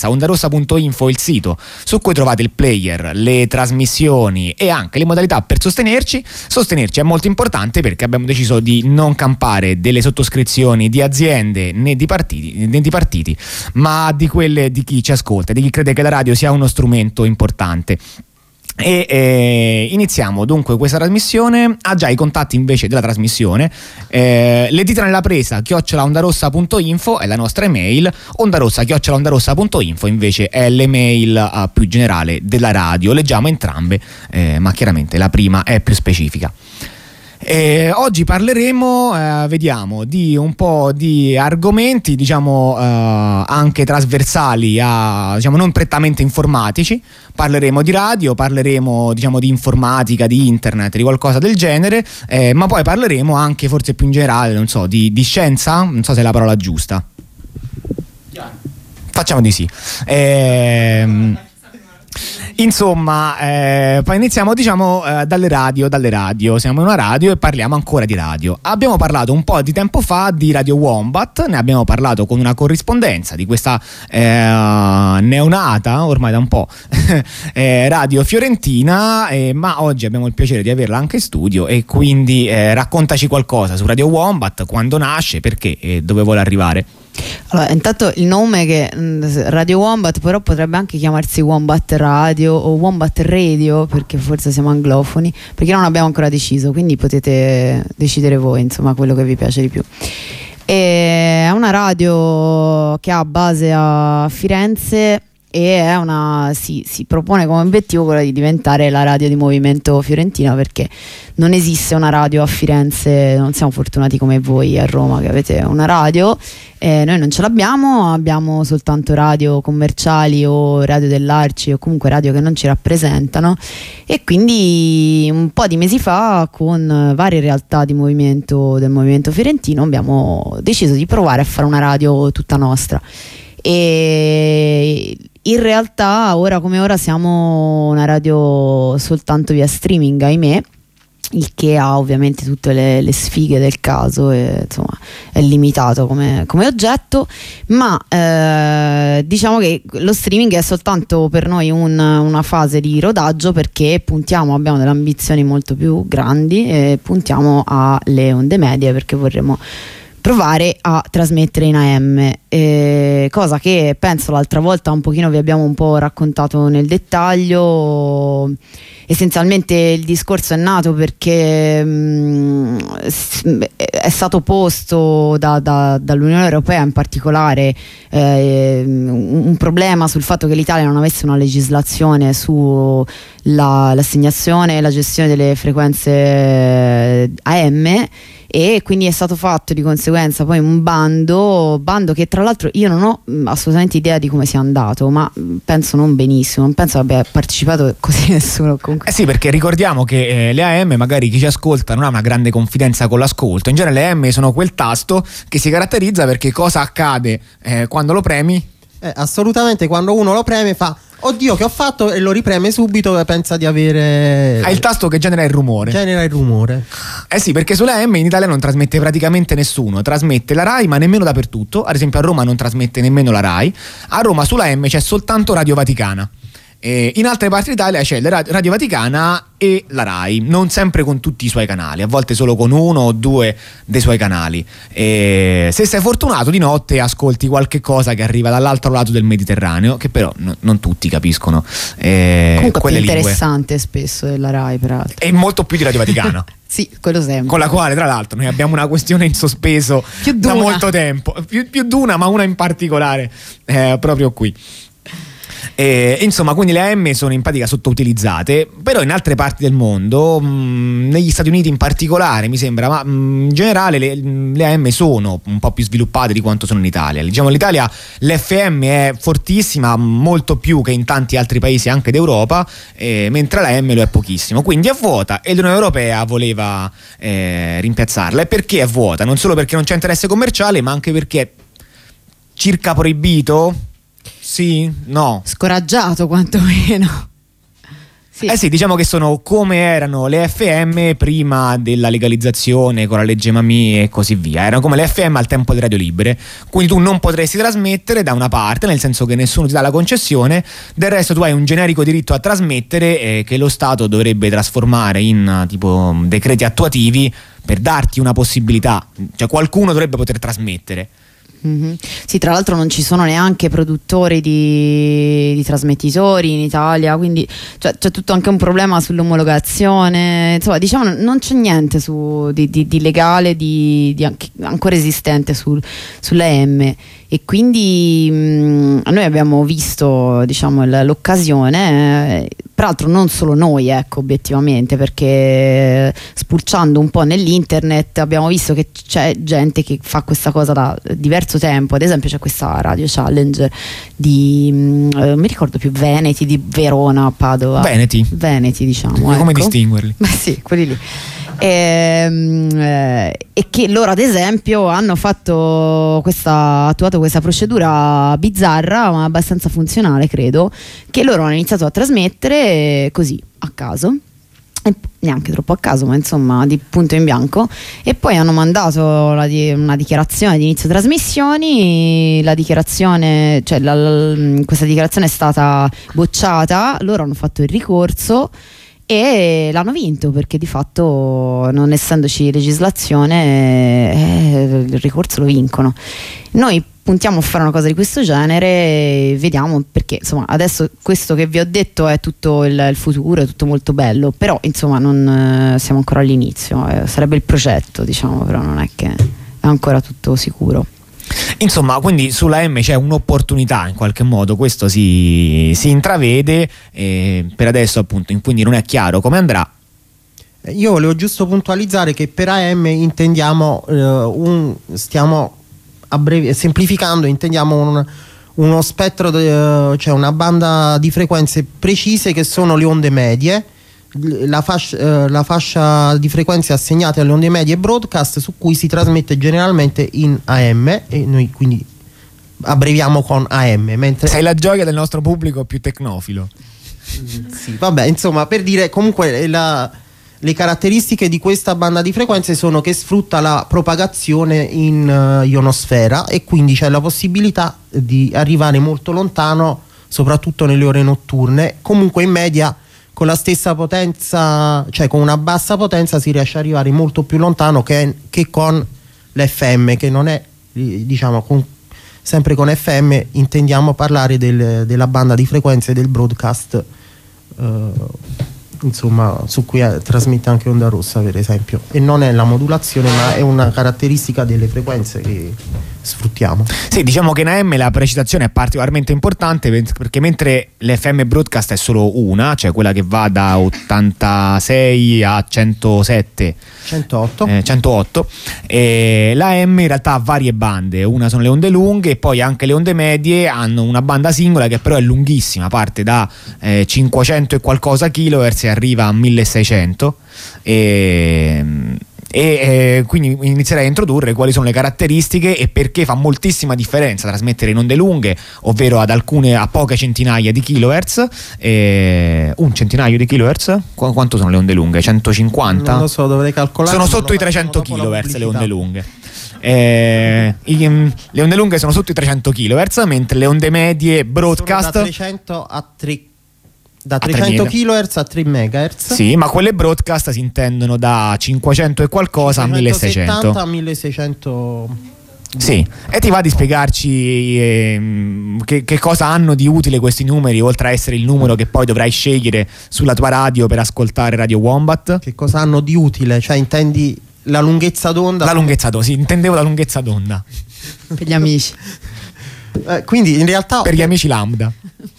Ondarossa.info, il sito su cui trovate il player, le trasmissioni e anche le modalità per sostenerci. Sostenerci è molto importante perché abbiamo deciso di non campare delle sottoscrizioni di aziende né di partiti, ma di quelle di chi ci ascolta, di chi crede che la radio sia uno strumento importante. E iniziamo dunque questa trasmissione. Ha già i contatti invece della trasmissione, le dita nella presa @ondarossa.info è la nostra email, ondarossa@ondarossa.info invece è l'email più generale della radio. Leggiamo entrambe, ma chiaramente la prima è più specifica. Oggi parleremo, vediamo, di un po' di argomenti, diciamo, anche trasversali a, diciamo, non prettamente informatici. Parleremo di radio, parleremo, diciamo, di informatica, di internet, di qualcosa del genere, ma poi parleremo anche, forse più in generale, non so, di scienza, non so se è la parola giusta. Facciamo di sì. Insomma, poi iniziamo, diciamo, dalle radio. Siamo in una radio e parliamo ancora di radio. Abbiamo parlato un po' di tempo fa di Radio Wombat, ne abbiamo parlato con una corrispondenza di questa neonata ormai da un po' radio fiorentina, ma oggi abbiamo il piacere di averla anche in studio e quindi raccontaci qualcosa su Radio Wombat, quando nasce, perché e dove vuole arrivare. Allora, intanto il nome, che Radio Wombat, però potrebbe anche chiamarsi Wombat Radio o Wombat Radio, perché forse siamo anglofoni, perché non abbiamo ancora deciso, quindi potete decidere voi, insomma, quello che vi piace di più. È una radio che ha base a Firenze e è si propone come obiettivo quello di diventare la radio di movimento fiorentina, perché non esiste una radio a Firenze, non siamo fortunati come voi a Roma che avete una radio, noi non ce l'abbiamo, abbiamo soltanto radio commerciali o radio dell'Arci o comunque radio che non ci rappresentano, e quindi un po' di mesi fa con varie realtà del movimento fiorentino abbiamo deciso di provare a fare una radio tutta nostra. E in realtà ora come ora siamo una radio soltanto via streaming, ahimè, il che ha ovviamente tutte le sfighe del caso e insomma è limitato come oggetto, ma diciamo che lo streaming è soltanto per noi una fase di rodaggio, perché abbiamo delle ambizioni molto più grandi e puntiamo alle onde medie, perché vorremmo provare a trasmettere in AM, cosa che penso l'altra volta un pochino vi abbiamo un po' raccontato nel dettaglio. Essenzialmente il discorso è nato perché è stato posto dall'Unione Europea in particolare un problema sul fatto che l'Italia non avesse una legislazione sull'assegnazione e la gestione delle frequenze AM, e quindi è stato fatto di conseguenza poi un bando che tra l'altro io non ho assolutamente idea di come sia andato, ma penso non benissimo, non penso abbia partecipato così nessuno comunque. Sì, perché ricordiamo che le AM, magari chi ci ascolta non ha una grande confidenza con l'ascolto, in genere le AM sono quel tasto che si caratterizza perché cosa accade quando lo premi? Assolutamente, quando uno lo preme fa oddio che ho fatto, e lo ripreme subito e pensa di avere... È il tasto che genera il rumore. Sì, perché sulla AM in Italia non trasmette praticamente nessuno, trasmette la Rai ma nemmeno dappertutto. Ad esempio a Roma non trasmette nemmeno la Rai. A Roma sulla AM c'è soltanto Radio Vaticana. In altre parti d'Italia c'è la Radio Vaticana e la Rai, non sempre con tutti i suoi canali, a volte solo con uno o due dei suoi canali. Se sei fortunato di notte ascolti qualche cosa che arriva dall'altro lato del Mediterraneo, che però non tutti capiscono comunque quelle più lingue. Interessante spesso della Rai, peraltro. E molto più di Radio Vaticana. Sì, quello sempre. Con la quale tra l'altro noi abbiamo una questione in sospeso da molto tempo, più di una, ma una in particolare proprio qui. Insomma, quindi le AM sono in pratica sottoutilizzate, però in altre parti del mondo, negli Stati Uniti in particolare mi sembra, ma in generale le AM sono un po' più sviluppate di quanto sono in Italia. Diciamo, l'Italia l'FM è fortissima, molto più che in tanti altri paesi anche d'Europa, mentre la AM lo è pochissimo, quindi è vuota e l'Unione Europea voleva rimpiazzarla. E perché è vuota? Non solo perché non c'è interesse commerciale, ma anche perché è circa proibito. Sì, no. Scoraggiato quantomeno. Sì. Sì, diciamo che sono come erano le FM prima della legalizzazione con la legge Mammì e così via. Erano come le FM al tempo delle radio libere, quindi tu non potresti trasmettere da una parte, nel senso che nessuno ti dà la concessione, del resto tu hai un generico diritto a trasmettere che lo Stato dovrebbe trasformare in tipo decreti attuativi per darti una possibilità, cioè qualcuno dovrebbe poter trasmettere. Mm-hmm. Sì, tra l'altro non ci sono neanche produttori di trasmettitori in Italia, quindi c'è tutto anche un problema sull'omologazione, insomma, diciamo non c'è niente di legale, ancora esistente sull'AM, e quindi noi abbiamo visto, diciamo, l'occasione, peraltro non solo noi, ecco, obiettivamente, perché spulciando un po' nell'internet abbiamo visto che c'è gente che fa questa cosa da diverso tempo. Ad esempio c'è questa Radio Challenge di non mi ricordo più, Veneti, di Verona, Padova. Veneti, diciamo, come ecco. distinguerli? Beh sì, quelli lì. E che loro ad esempio hanno attuato questa procedura bizzarra ma abbastanza funzionale, credo, che loro hanno iniziato a trasmettere così a caso, e neanche troppo a caso, ma insomma di punto in bianco, e poi hanno mandato una dichiarazione di inizio trasmissioni. La dichiarazione, cioè questa dichiarazione è stata bocciata, loro hanno fatto il ricorso e l'hanno vinto, perché di fatto, non essendoci legislazione, il ricorso lo vincono. Noi puntiamo a fare una cosa di questo genere e vediamo, perché insomma adesso questo che vi ho detto è tutto il futuro, è tutto molto bello, però insomma non siamo ancora all'inizio, sarebbe il progetto, diciamo, però non è che è ancora tutto sicuro. Insomma, quindi sulla M c'è un'opportunità in qualche modo, questo si intravede, per adesso appunto, quindi non è chiaro come andrà. Io volevo giusto puntualizzare che per AM intendiamo stiamo semplificando, intendiamo uno spettro, cioè una banda di frequenze precise che sono le onde medie, la fascia di frequenze assegnate alle onde medie broadcast, su cui si trasmette generalmente in AM, e noi quindi abbreviamo con AM, mentre sei la gioia del nostro pubblico più tecnofilo. Sì, vabbè, insomma, per dire, comunque le caratteristiche di questa banda di frequenze sono che sfrutta la propagazione in ionosfera, e quindi c'è la possibilità di arrivare molto lontano, soprattutto nelle ore notturne. Comunque in media con la stessa potenza, cioè con una bassa potenza, si riesce ad arrivare molto più lontano che con l'FM, che non è, diciamo, sempre con FM intendiamo parlare della banda di frequenze del broadcast, insomma, su cui trasmette anche onda rossa, per esempio, e non è la modulazione, ma è una caratteristica delle frequenze che sfruttiamo. Sì, diciamo che in AM la precisazione è particolarmente importante, perché mentre l'FM broadcast è solo una, cioè quella che va da 86 a 107 108, e la AM in realtà ha varie bande. Una sono le onde lunghe, e poi anche le onde medie hanno una banda singola che però è lunghissima, parte da 500 e qualcosa kHz e arriva a 1600, e quindi inizierei a introdurre quali sono le caratteristiche e perché fa moltissima differenza trasmettere in onde lunghe, ovvero a poche centinaia di kilohertz. Un centinaio di kilohertz? Quanto sono le onde lunghe? 150? Non lo so, dovrei calcolare. Sono sotto i 300 kilohertz le onde lunghe. Le onde lunghe sono sotto i 300 kHz, mentre le onde medie broadcast sono da 300 a 3 da 300 kHz a 3 MHz. Sì, ma quelle broadcast si intendono da 500 e qualcosa a 1600. A 1600. Sì, e ti va di spiegarci che cosa hanno di utile questi numeri, oltre a essere il numero che poi dovrai scegliere sulla tua radio per ascoltare Radio Wombat? Che cosa hanno di utile? Cioè, intendi la lunghezza d'onda? La lunghezza d'onda, sì, intendevo la lunghezza d'onda. Per gli amici. Quindi in realtà per gli amici lambda.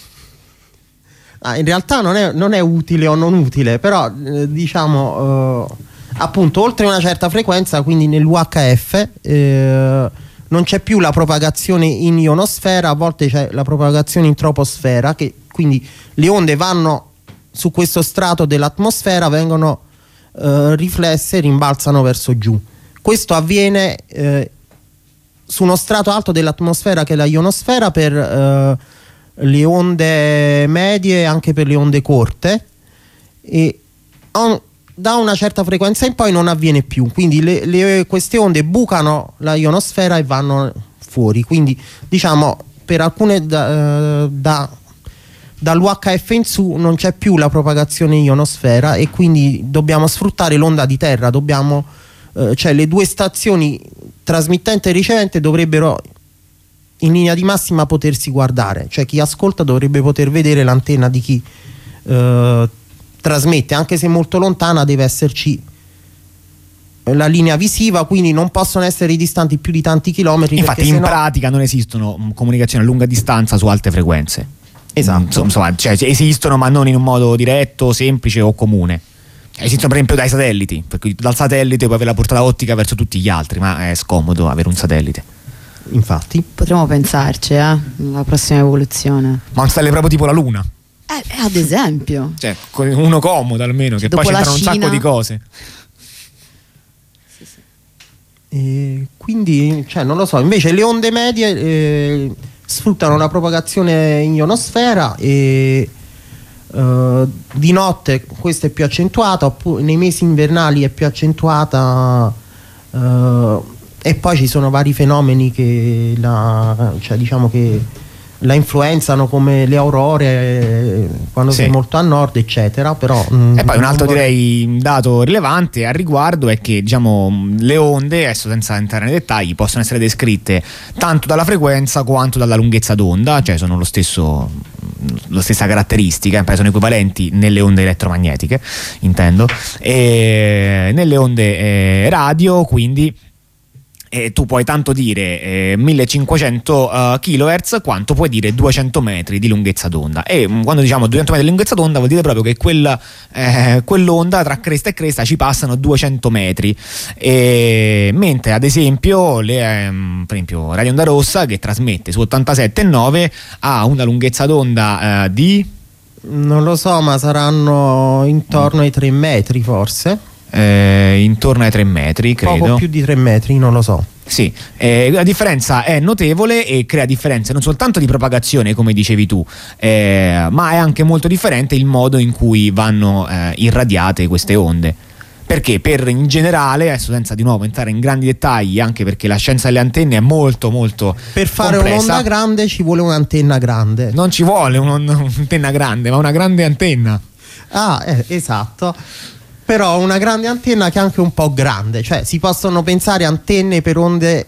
In realtà non è utile o non utile, però diciamo appunto, oltre una certa frequenza, quindi nell'UHF non c'è più la propagazione in ionosfera, a volte c'è la propagazione in troposfera, che quindi le onde vanno su questo strato dell'atmosfera, vengono riflesse e rimbalzano verso giù. Questo avviene su uno strato alto dell'atmosfera, che è la ionosfera, per le onde medie e anche per le onde corte, e da una certa frequenza in poi non avviene più, quindi queste onde bucano la ionosfera e vanno fuori, quindi diciamo per alcune dall'UHF in su non c'è più la propagazione ionosfera e quindi dobbiamo sfruttare l'onda di terra, cioè le due stazioni trasmittente e ricevente dovrebbero in linea di massima potersi guardare, cioè chi ascolta dovrebbe poter vedere l'antenna di chi trasmette, anche se molto lontana deve esserci la linea visiva, quindi non possono essere distanti più di tanti chilometri. Infatti in pratica non esistono comunicazioni a lunga distanza su alte frequenze. Esatto. Insomma, cioè, esistono ma non in un modo diretto, semplice o comune. Esistono per esempio dai satelliti, perché dal satellite puoi avere la portata ottica verso tutti gli altri, ma è scomodo avere un satellite. Infatti potremmo pensarci la prossima evoluzione, ma un satellite proprio tipo la Luna, ad esempio, cioè uno comodo almeno, che dopo poi c'entrano Cina, un sacco di cose. E quindi cioè, non lo so, invece le onde medie sfruttano la propagazione in ionosfera e di notte questa è più accentuata, oppure nei mesi invernali è più accentuata, e poi ci sono vari fenomeni che diciamo che la influenzano, come le aurore quando sei molto a nord, eccetera. Però e poi un altro direi dato rilevante al riguardo è che diciamo le onde, adesso senza entrare nei dettagli, possono essere descritte tanto dalla frequenza quanto dalla lunghezza d'onda, cioè sono la stessa caratteristica, sono equivalenti nelle onde elettromagnetiche, intendo, e nelle onde radio, quindi tu puoi tanto dire 1500 kHz quanto puoi dire 200 metri di lunghezza d'onda, e quando diciamo 200 metri di lunghezza d'onda vuol dire proprio che quell'onda tra cresta e cresta ci passano 200 metri, mentre ad esempio per esempio Radio Onda Rossa, che trasmette su 87,9, ha una lunghezza d'onda di, non lo so, ma saranno intorno ai 3 metri forse. Intorno ai 3 metri, credo. Poco più di 3 metri, non lo so. Sì, la differenza è notevole e crea differenze non soltanto di propagazione, come dicevi tu, ma è anche molto differente il modo in cui vanno irradiate queste onde. Perché in generale, adesso senza di nuovo entrare in grandi dettagli, anche perché la scienza delle antenne è molto molto per fare complessa, un'onda grande ci vuole un'antenna grande. Non ci vuole un'antenna grande, ma una grande antenna. Esatto. Però una grande antenna che è anche un po' grande, cioè si possono pensare antenne per onde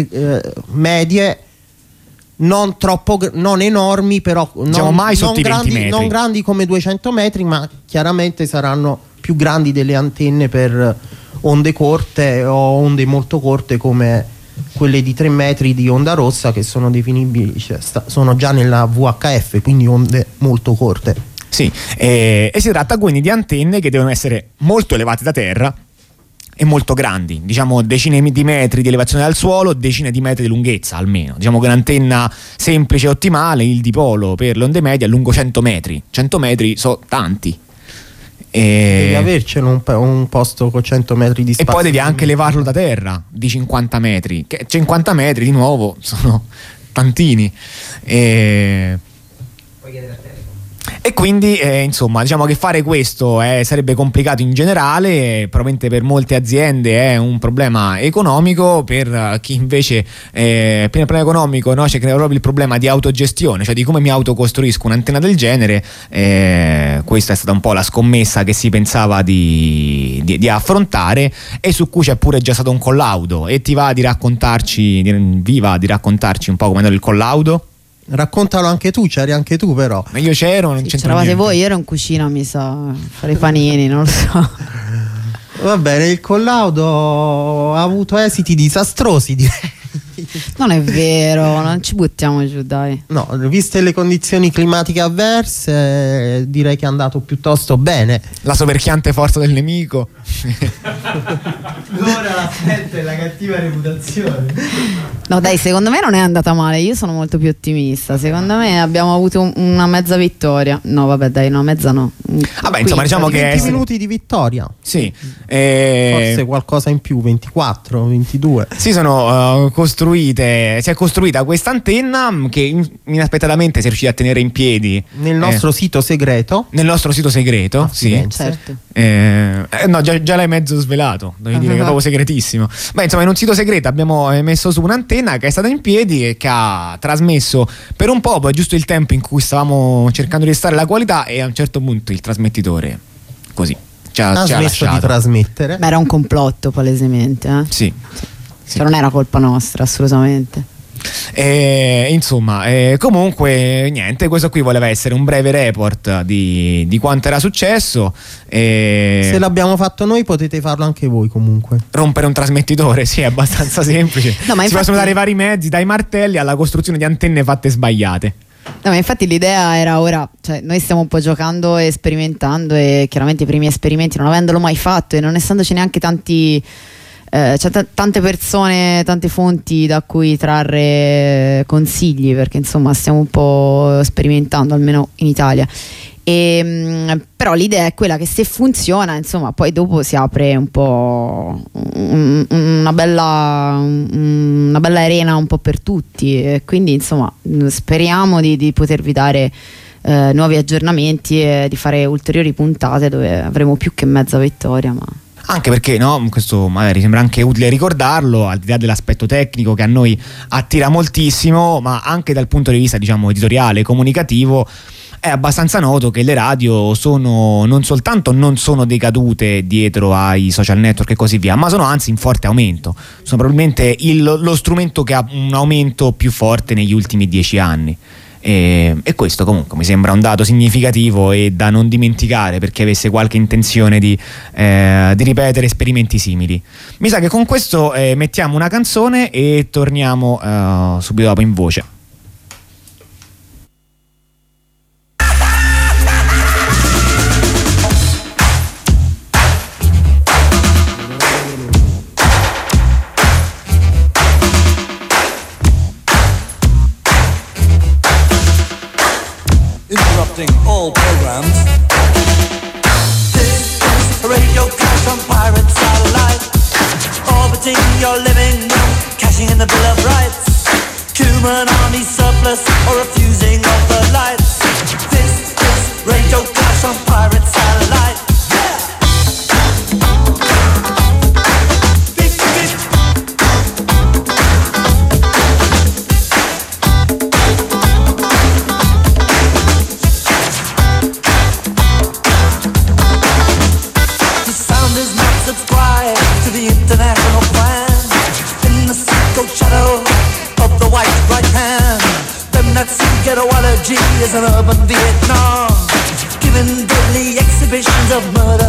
medie, non enormi, però diciamo mai sotto i 20 metri, non grandi come 200 metri, ma chiaramente saranno più grandi delle antenne per onde corte o onde molto corte come quelle di 3 metri di onda rossa, che sono definibili, cioè sono già nella VHF, quindi onde molto corte. Sì, e si tratta quindi di antenne che devono essere molto elevate da terra e molto grandi, diciamo decine di metri di elevazione dal suolo, decine di metri di lunghezza almeno. Diciamo che un'antenna semplice e ottimale, il dipolo per le onde medie, è lungo 100 metri. 100 metri sono tanti. Devi avercelo un posto con 100 metri di spazio. E poi devi anche levarlo da terra di 50 metri, che 50 metri di nuovo sono tantini. Puoi chiedere a te. E quindi insomma diciamo che fare questo sarebbe complicato in generale, probabilmente per molte aziende è un problema economico, per chi invece per il problema economico c'è proprio il problema di autogestione, cioè di come mi autocostruisco un'antenna del genere. Questa è stata un po' la scommessa che si pensava di affrontare, e su cui c'è pure già stato un collaudo, e vi va di raccontarci un po' come è andato il collaudo? Raccontalo anche tu, c'eri anche tu però. Ma io c'ero, non c'entra c'eravate niente. voi, io ero in cucina, mi sa, fare i panini, non lo so. Va bene, il collaudo ha avuto esiti disastrosi, direi. Non è vero, non ci buttiamo giù, dai. No, viste le condizioni climatiche avverse, direi che è andato piuttosto bene. La soverchiante forza del nemico. L'ora la sette, la cattiva reputazione. No dai, secondo me non è andata male, io sono molto più ottimista. Secondo me abbiamo avuto una mezza vittoria. No vabbè dai, una mezza no. Vabbè, insomma, diciamo che 20 minuti di vittoria. Sì, forse qualcosa in più, 24, 22. si è costruita questa antenna che inaspettatamente si è riuscita a tenere in piedi nel nostro sito segreto. Nel nostro sito segreto, sì. Certo. No, già l'hai mezzo svelato, devi dire che è proprio segretissimo. Beh, insomma, in un sito segreto abbiamo messo su un'antenna che è stata in piedi e che ha trasmesso per un po', poi giusto il tempo in cui stavamo cercando di restare la qualità, e a un certo punto il trasmettitore così ci ha smesso lasciato di trasmettere. Ma era un complotto palesemente, Sì. Cioè non era colpa nostra assolutamente. Insomma, comunque niente, questo qui voleva essere un breve report di quanto era successo. Se l'abbiamo fatto noi potete farlo anche voi comunque. Rompere un trasmettitore, sì, è abbastanza semplice. No, ma si infatti possono dare vari mezzi, dai martelli alla costruzione di antenne fatte sbagliate. No, ma infatti l'idea era ora, cioè noi stiamo un po' giocando e sperimentando, e chiaramente i primi esperimenti, non avendolo mai fatto e non essendoci neanche tanti tante persone, tante fonti da cui trarre consigli, perché insomma stiamo un po' sperimentando, almeno in Italia. Però l'idea è quella che se funziona, insomma, poi dopo si apre un po' una bella arena un po' per tutti, e quindi insomma speriamo di potervi dare nuovi aggiornamenti e di fare ulteriori puntate dove avremo più che mezza vittoria, ma anche perché, no, questo magari sembra anche utile ricordarlo, al di là dell'aspetto tecnico che a noi attira moltissimo, ma anche dal punto di vista, diciamo, editoriale, comunicativo, è abbastanza noto che le radio non soltanto non sono decadute dietro ai social network e così via, ma sono anzi in forte aumento. Sono probabilmente lo strumento che ha un aumento più forte negli ultimi 10 anni. E questo comunque mi sembra un dato significativo e da non dimenticare per chi avesse qualche intenzione di ripetere esperimenti simili. Mi sa che con questo mettiamo una canzone e torniamo subito dopo in voce. Interrupting all programs. This is a radio crash on pirate satellite, orbiting your living room, cashing in the Bill of Rights, human army surplus or refusing of the lights. This is radio crash on pirate satellite. International plan in the secret shadow of the white right hand. Them that see ghettoology is an urban Vietnam, giving deadly exhibitions of murder